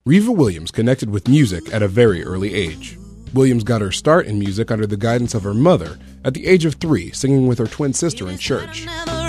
Reva Williams connected with music at a very early age. Williams got her start in music under the guidance of her mother at the age of 3, singing with her twin sister in church.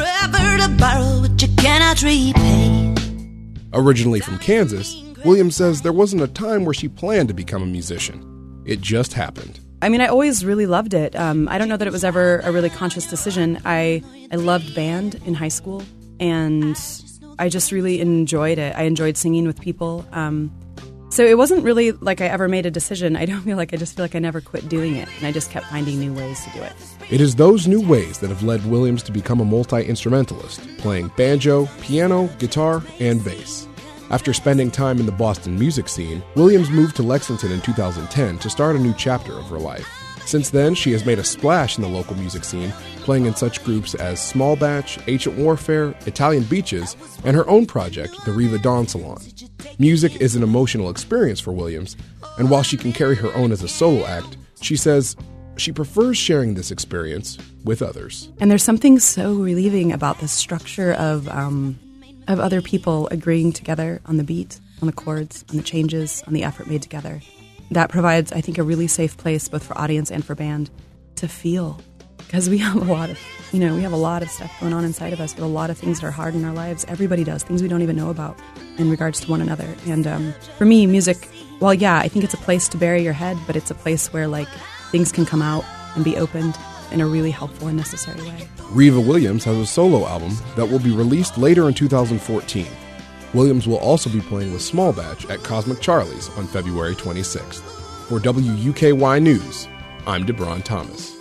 Originally from Kansas, Williams says there wasn't a time where she planned to become a musician. It just happened. I mean, I always really loved it. I don't know that it was ever a really conscious decision. I loved band in high school, and I just really enjoyed it. I enjoyed singing with people. So it wasn't really like I ever made a decision. I just feel like I never quit doing it, and I just kept finding new ways to do it. It is those new ways that have led Williams to become a multi-instrumentalist, playing banjo, piano, guitar, and bass. After spending time in the Boston music scene, Williams moved to Lexington in 2010 to start a new chapter of her life. Since then, she has made a splash in the local music scene, playing in such groups as Small Batch, Ancient Warfare, Italian Beaches, and her own project, the Reva Dawn Salon. Music is an emotional experience for Williams, and while she can carry her own as a solo act, she says she prefers sharing this experience with others. And there's something so relieving about the structure of other people agreeing together on the beat, on the chords, on the changes, on the effort made together. That provides, I think, a really safe place both for audience and for band to feel. Because we have a lot of stuff going on inside of us. We have a lot of things that are hard in our lives. Everybody does, things we don't even know about in regards to one another. And for me, music, well, yeah, I think it's a place to bury your head, but it's a place where, like, things can come out and be opened in a really helpful and necessary way. Reva Williams has a solo album that will be released later in 2014. Williams will also be playing with Small Batch at Cosmic Charlie's on February 26th. For WUKY News, I'm DeBron Thomas.